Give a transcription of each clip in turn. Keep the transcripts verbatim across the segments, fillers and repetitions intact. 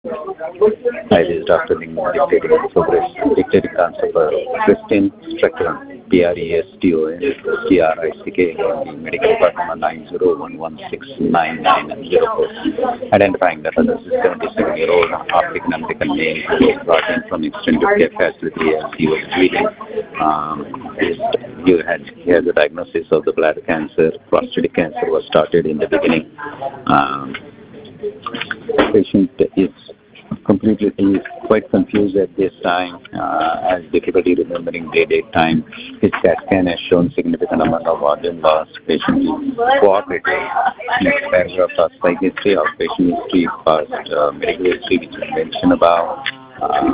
Hi, this is Doctor Ling, dictating progress, dictating cancer for Christine Strickland, P R E S T O N C R I C K, the medical part number nine zero one one six nine nine zero four, identifying that this is seventy-seven-year-old African American male who was brought in from extended care facility as he was bleeding. Um, he, had, he had the diagnosis of the bladder cancer. Prostate cancer was started in the beginning. Um, patient is completely he is quite confused at this time, uh, has difficulty remembering day date time. His CAT scan has shown significant amount of volume loss. Patient is cooperative. Next paragraph, past psych history, outpatient history, past uh, medical history, which is mentioned about. Uh,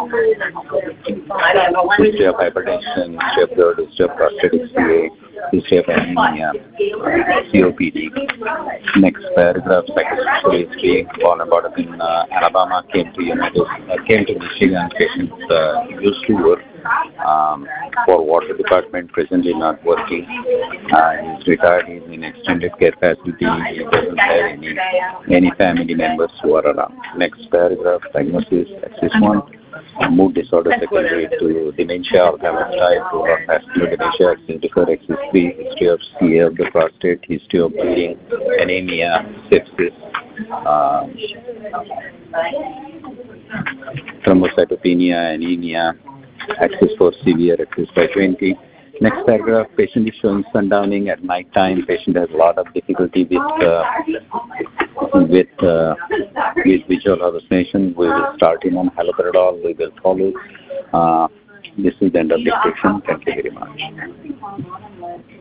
history of hypertension, history of GERD, history of prostate X P A, history of anemia, C O P D. Next paragraph, psychosocial history. Born and brought up in uh, Alabama, came to United, uh, came to Michigan. Patient uh, used to work um, for water department, presently not working. Uh, he's retired. He's in extended care facility. He doesn't have any any family members who are around. Next paragraph, diagnosis, axis one. Mood disorder secondary to dementia, Alzheimer's type, to vascular dementia, axis differ, axis three, history of C A of the prostate, history of bleeding, anemia, sepsis, um, thrombocytopenia, anemia, axis four severe, axis five twenty. Next paragraph, patient is showing sundowning at night time. Patient has a lot of difficulty with uh, with uh, with visual hallucination. We will start him on haloperidol. We will follow. Uh, this is the end of dictation. Thank you very much.